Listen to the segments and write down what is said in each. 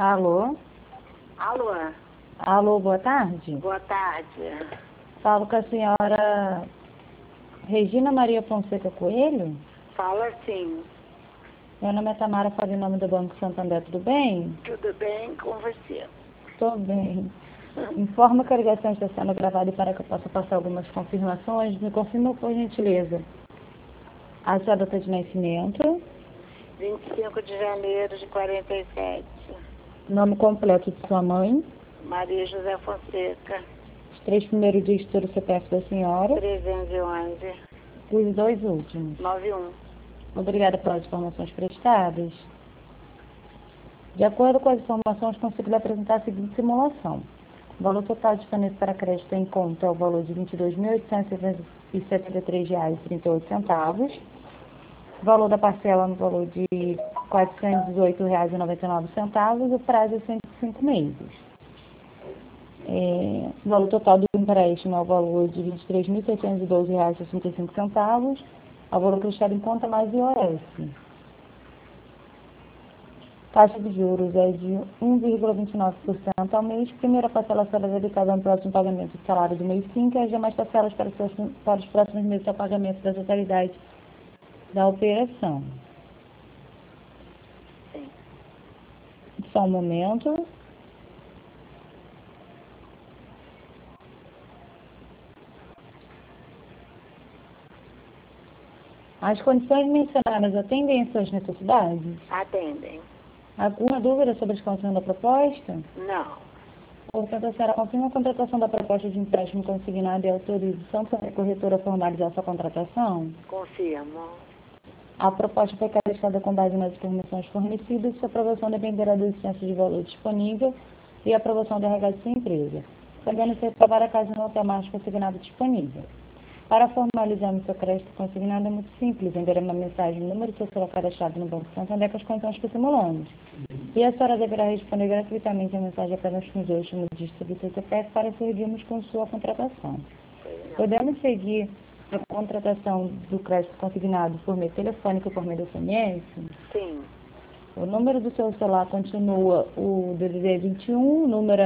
Alô? Alô, Alô, boa tarde. boa tarde. Falo com a senhora Regina Maria Fonseca Coelho. Fala sim. Meu nome é Tamara, falo em nome do Banco Santander, tudo bem? Tudo bem com você? Tô bem. Informo que a ligação está sendo gravada e para que eu possa passar algumas confirmações, me confirma por gentileza. A sua data de nascimento, 25 de janeiro de 47. nome completo de sua mãe, Maria José Fonseca, os 3 primeiros dígitos do CPF da senhora, 311 os 2 últimos. 91. Obrigada pelas informações prestadas. De acordo com as informações, consigo apresentar a seguinte simulação. O valor total disponível para crédito em conta é o valor de R$ 22.873,38. O valor da parcela no valor de R$ 418,99. O prazo é 105 meses. O valor total do empréstimo é o valor de R$ 23.612,65. O valor prestado em conta mais IOF. Taxa de juros é de 1,29% ao mês. Primeira parcela será dedicada no próximo pagamento do salário do mês 5 e as demais parcelas para os próximos meses ao pagamento da totalidade da operação. Sim. Só um momento. As condições mencionadas atendem às suas necessidades? Atendem? Alguma dúvida sobre as condições da proposta? Não. Portanto, a senhora confirma a contratação da proposta de empréstimo consignado e autoriza tanto a corretora a formalizar sua contratação? Confirmo. A proposta foi cadastrada com base nas informações fornecidas e sua aprovação dependerá do excesso de valor disponível e a aprovação do RH de sua empresa, podendo ser aprovada caso não tenha mais consignado disponível. Para formalizarmos seu crédito consignado é muito simples, enviar uma mensagem no número que será cadastrado no Banco Santander com as condições que simulamos. E a senhora deverá responder gratuitamente a mensagem apenas com os últimos dígitos do CPF para seguirmos com sua contratação. Podemos seguir a contratação do crédito consignado por meio telefônico ou por meio do SMS? Sim. O número do seu celular continua o DDD 21, o número é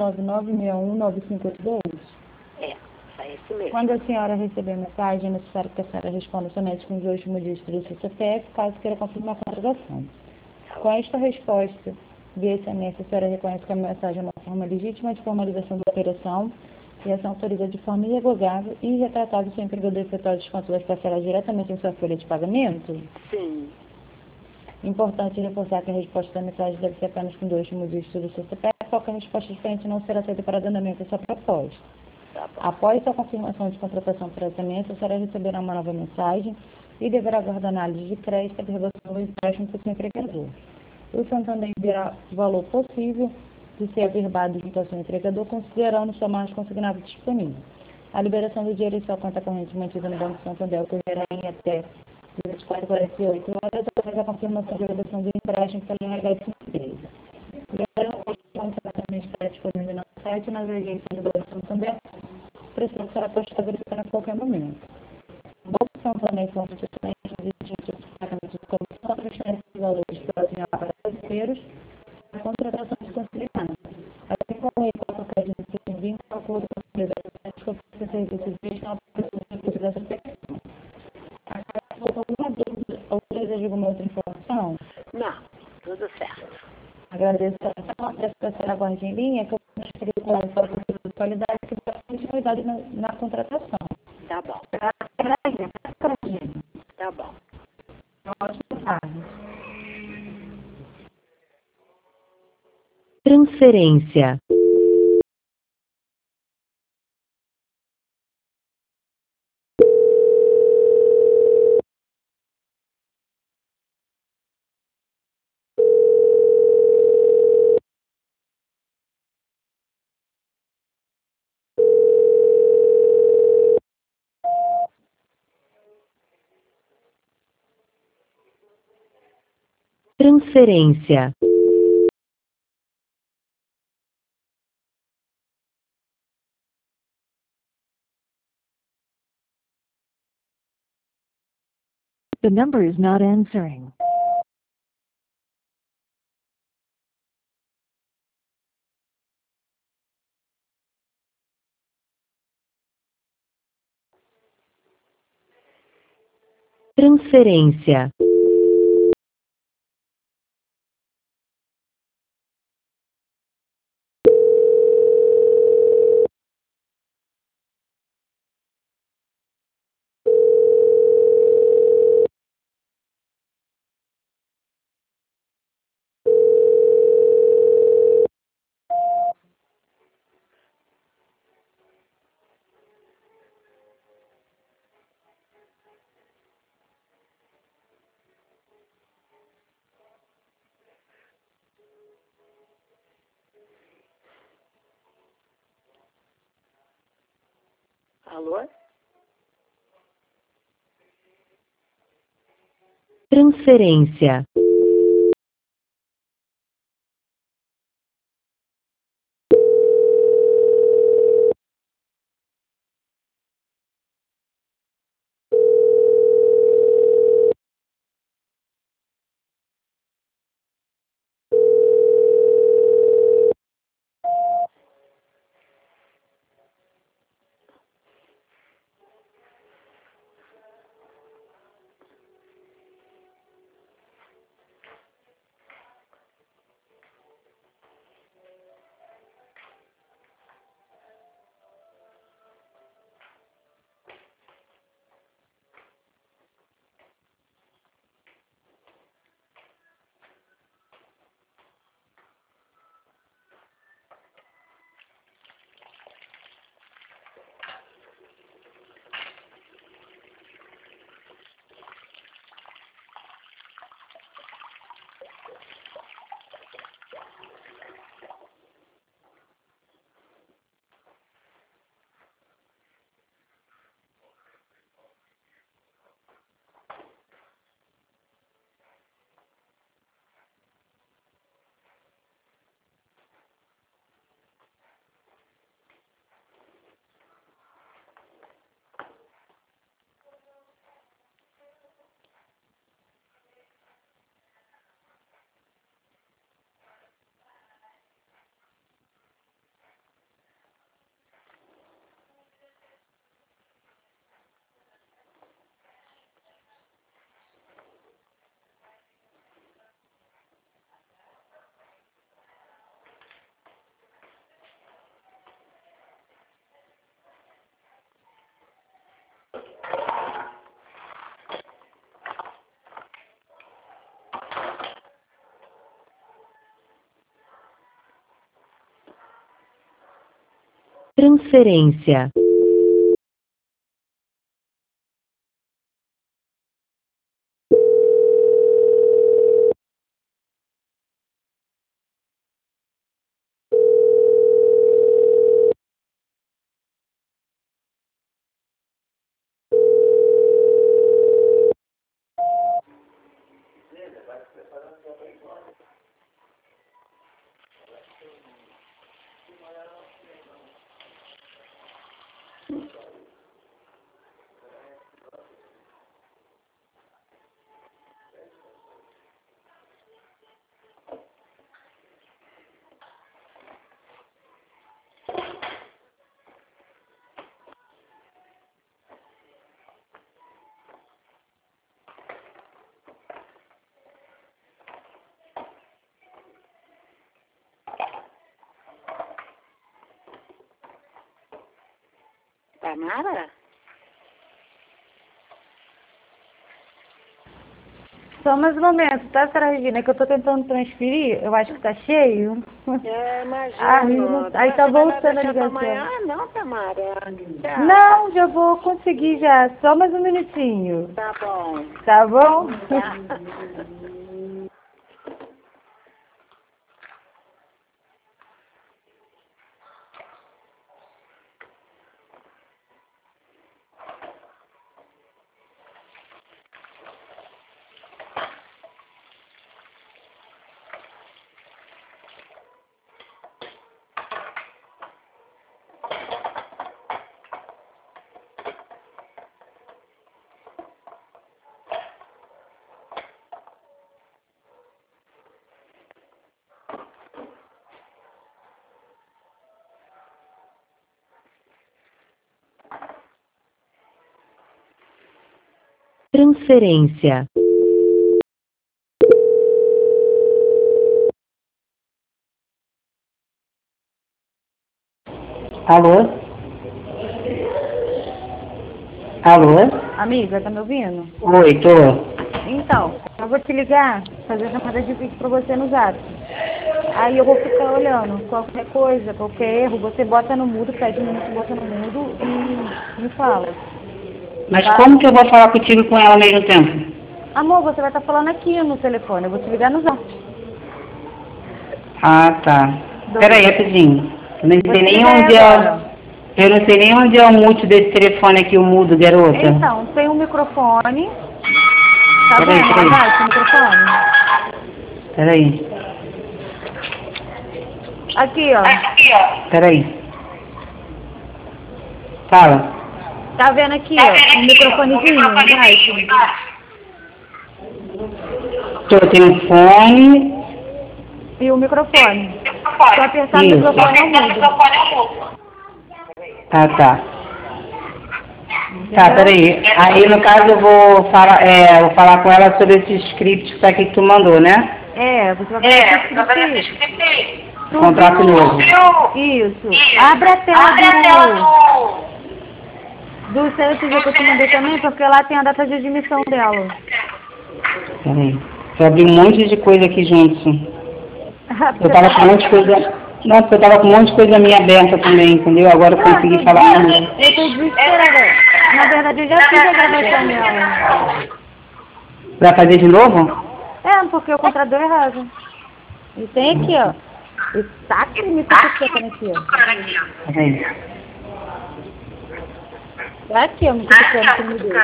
999619582. É esse mesmo. Quando a senhora receber a mensagem, é necessário que a senhora responda somente com os últimos dígitos do seu CPF, caso queira confirmar a contratação. Com esta resposta via SMS, a senhora reconhece que a mensagem é uma forma legítima de formalização da operação e essa autoriza de forma irrevogável e irretratável seu empregador efetuar o desconto das parcelas diretamente em sua folha de pagamento? Sim. Importante reforçar que a resposta da mensagem deve ser apenas com 2 últimos dígitos do seu CPF, qualquer resposta diferente não será aceita para andamento da sua proposta. Tá bom. Após a confirmação de contratação por SMS, a senhora receberá uma nova mensagem e deverá aguardar análise de crédito e revogação do empréstimo por seu empregador. O Santander enviará o valor possível de ser averbado junto ao seu empregador, considerando sua margem consignada disponível. A liberação do dinheiro em sua conta corrente mantida no Banco Santander ocorrerá em até 24 a 48 horas após a confirmação de redação do empréstimo pela RH de sua empresa. Lembrando que o contrato também está disponível no site e nas agências do Banco Santander. O preço será postado a qualquer momento. O Banco Santander informa que os clientes exigentes de pagamento de comissão transferem esses valores para os brasileiros a contratação de consignado. Assim como o encontro crédito que se envia de acordo com as prioridades que oferecem serviços de gestão para os recursos dessa pessoa. A senhora faltou alguma dúvida ou deseja alguma outra informação? Não. Tudo certo. Agradeço a atenção, peço que a senhora aguarde em linha, que eu vou transferir o plano para o professor de qualidade que vai dar continuidade na contratação. Tá bom. Tá bom. Ótima tarde. Transferência. Transferência. The number is not answering. transferência, Alô? transferência, transferência, Tamara? Só mais um momento, tá, senhora Regina? Que eu tô tentando transferir, eu acho que tá cheio. Imagino. Aí tá Você vai lá voltando a deixar pra ligação. amanhã? Não, Tamara. Você acha? Não, já vou conseguir já. Só mais um minutinho. Tá bom. Tá bom? Tá. Transferência. Alô? Alô? Amiga, tá me ouvindo? Oi, tô. Então, eu vou te ligar, fazer chamada de vídeo pra você no Zap. Aí eu vou ficar olhando qualquer coisa, qualquer erro, você bota no mudo, pede um minuto, bota no mudo e me fala. Mas Tá? como que eu vou falar contigo e com ela ao mesmo tempo? Amor, você vai estar falando aqui no telefone, eu vou te ligar no Zap. Ah, tá. Peraí, rapidinho. Eu não Vou sei te nem ligar onde agora. eu não sei nem onde é o mute desse telefone aqui, o mudo, garota. Então, tem um microfone. Tá Peraí, vendo? peraí. Lá esse microfone. Peraí. Aqui, ó. Peraí. Fala. Tá vendo aqui, ó? Um microfonezinho, embaixo. Tem um fone. E o microfone. Só apertar no Isso. microfone ao mudo. Ah, tá. Tá, Entendeu? peraí. Aí, no caso, eu vou falar com ela sobre esse script que tá aqui que tu mandou, né? É, você vai fazer esse script. Contrato novo. Isso. Abre a tela do CSG que eu te mandei também, porque lá tem a data de admissão dela. Peraí. Eu abri um monte de coisa aqui junto. Eu tava com um monte de coisa. Nossa, eu tava com um monte de coisa minha aberta também, entendeu? Agora eu consegui falar com ela. Eu tô desesperada. Na verdade, eu já fiz a gravação dela. Vai fazer de novo? É, porque o contrato deu errado. E tem aqui, ó. O saco me cutucando aqui, ó. Peraí. Tá aqui, ó, me cutucando que me deu.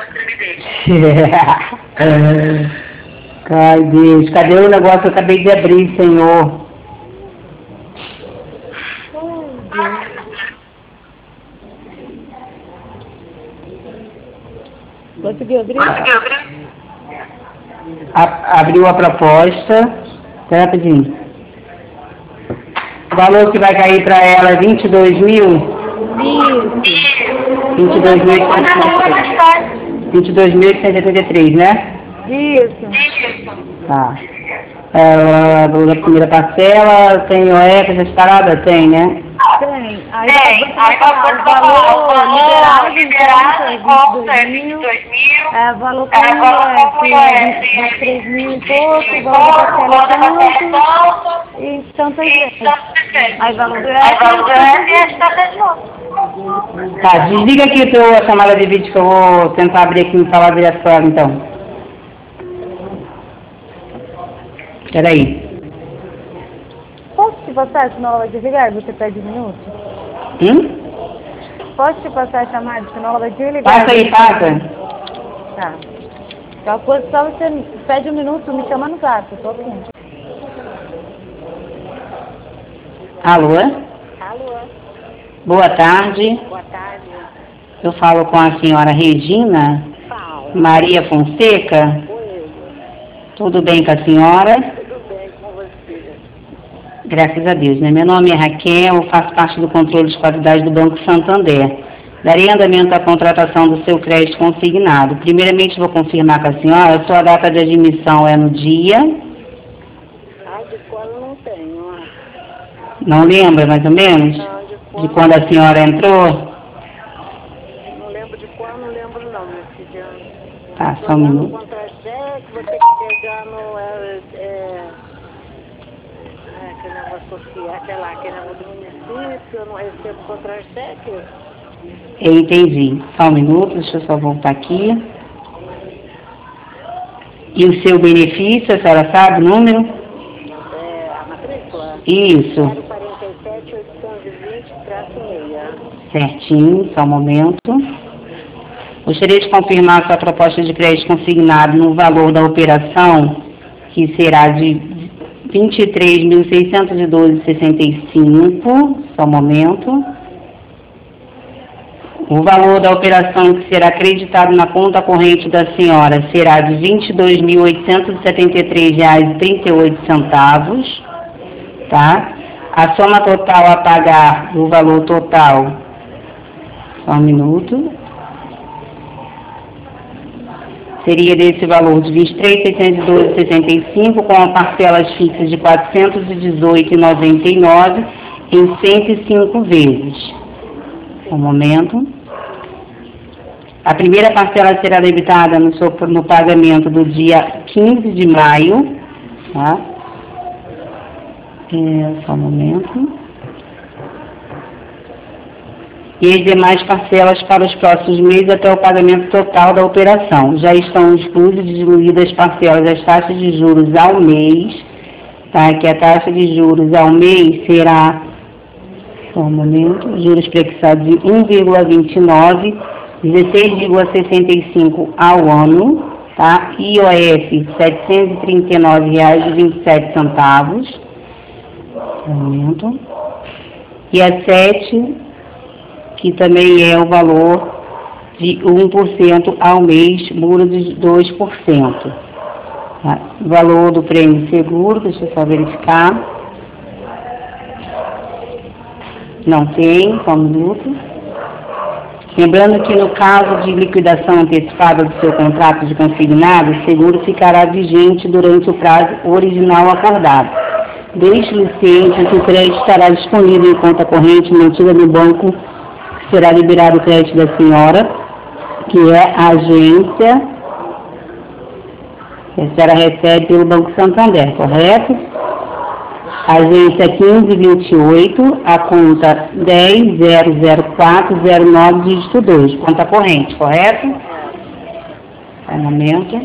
Ai, Deus, cadê o negócio que eu acabei de abrir, Senhor? Conseguiu abrir? Abriu a proposta. Espera rapidinho. O valor que vai cair para ela é 22 mil? Isso. 22.883, né? Isso. Tá. A primeira parcela, tem OEF, essas paradas? Tem, né? Tem. Aí você vai falar o valor liberado em conta é 22 mil. Valor com é 23 mil e pouco, valor da parcela é tanto, e tantas vezes. Aí valor do Tá, desliga aqui a chamada de vídeo que eu vou tentar abrir aqui e falar direto com ela, então. Peraí. Posso te passar, senão ela vai desligar e você perde um minuto? Posso te passar a chamada, senão ela vai desligar? Passa aí, passa. Tá. Qualquer coisa, só você pede um minuto, me chama no zap, eu tô aqui. Alô? Alô, Boa tarde. boa tarde. Eu falo com a senhora Regina Fala. Maria Fonseca. Oi, Tudo bem com a senhora? tudo bem com você? Graças a Deus, né? Meu nome é Raquel, faço parte do controle de qualidade do Banco Santander. Darei andamento à contratação do seu crédito consignado. Primeiramente, vou confirmar com a senhora, a sua data de admissão é no dia? Ah, de quando não tenho, ó. Não lembra, mais ou menos? Não, De quando a senhora entrou? não lembro de quando, não lembro não, meu filho. Tá, só um minuto. Contra-cheque, vou ter que pegar no... aquele negócio social, aquele negócio do município, eu não recebo contra-cheque. Eu entendi. Só um minuto, deixa eu só voltar aqui. E o seu benefício, a senhora sabe o número? A matrícula? Isso. 047-820-6. Certinho, só um momento. Gostaria de confirmar a sua proposta de crédito consignado no valor da operação, que será de R$ 23.612,65. Só um momento. O valor da operação que será acreditado na conta corrente da senhora será de R$ 22.873,38, tá? A soma total a pagar do valor total, só um minuto, seria desse valor de R$ 23.612,65, com a parcelas fixas de R$ 418,99 em 105 vezes. Um momento. A primeira parcela será debitada no pagamento do dia 15 de maio, tá? Só um momento. E as demais parcelas para os próximos meses até o pagamento total da operação. Já estão inclusas e diluídas as parcelas das taxas de juros ao mês, tá? Que a taxa de juros ao mês será, só um momento, juros prefixados de 1,29, 16,65 ao ano, tá? IOF R$ 739,27. Um momento. E a 7, que também é o valor de 1% ao mês, muro de 2%. Tá? Valor do prêmio seguro, deixa eu só verificar. Não tem, só um minuto. Lembrando que no caso de liquidação antecipada do seu contrato de consignado, o seguro ficará vigente durante o prazo original acordado. Deixe-lhe ciente que o crédito estará disponível em conta corrente mantida no banco, que será liberado o crédito da senhora, que é a agência que a senhora recebe pelo Banco Santander, correto? Agência 1528, a conta 10.00409, dígito 2, conta corrente, correto? Um momento.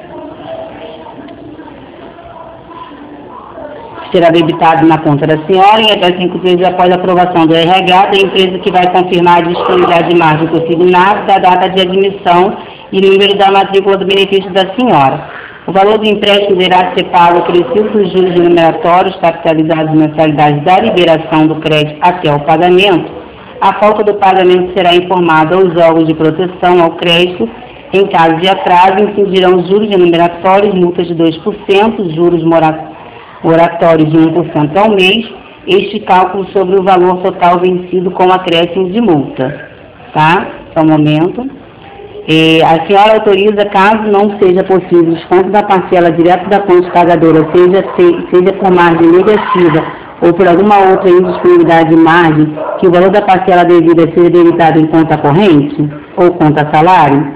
Será debitado na conta da senhora e até 5 dias após a aprovação do RH da empresa que vai confirmar a disponibilidade de margem consignada, da data de admissão e número da matrícula do benefício da senhora. O valor do empréstimo deverá ser pago pelos ciclos de juros remuneratórios capitalizados em mensalidades da liberação do crédito até o pagamento. A falta do pagamento será informada aos órgãos de proteção ao crédito. Em caso de atraso, incidirão os juros remuneratórios, multas de 2%, juros moratórios de 1% ao mês, este cálculo sobre o valor total vencido com acréscimo de multa. Tá? Só um momento. A senhora autoriza, caso não seja possível o desconto da parcela direto da fonte pagadora, seja por margem negativa ou por alguma outra indisponibilidade de margem, que o valor da parcela devida seja debitado em conta corrente ou conta salário?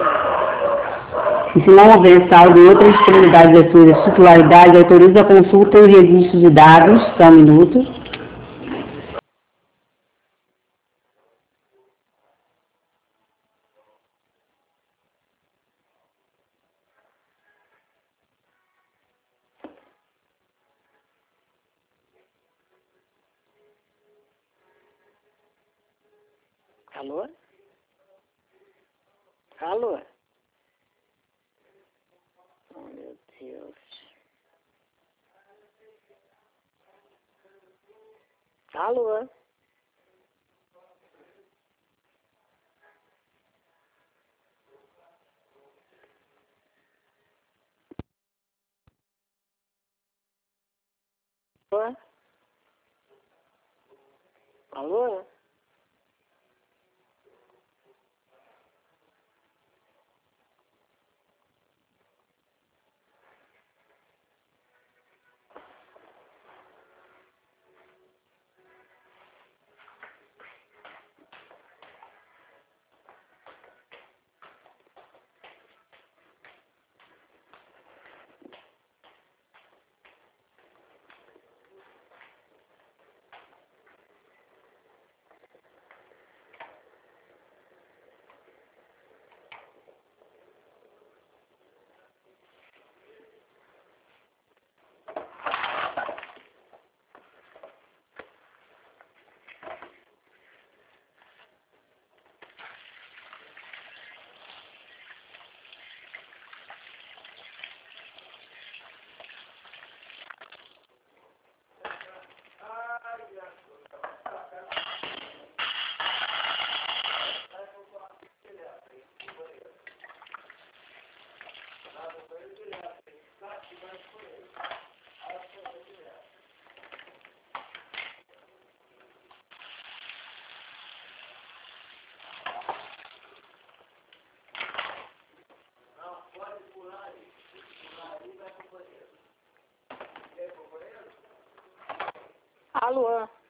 E se não houver saldo em outra disponibilidade da sua titularidade, autoriza a consulta e o registro de dados. Só um minuto. Alô? Alô? Oh, meu Deus. Alô? Alô? Alô? Alô?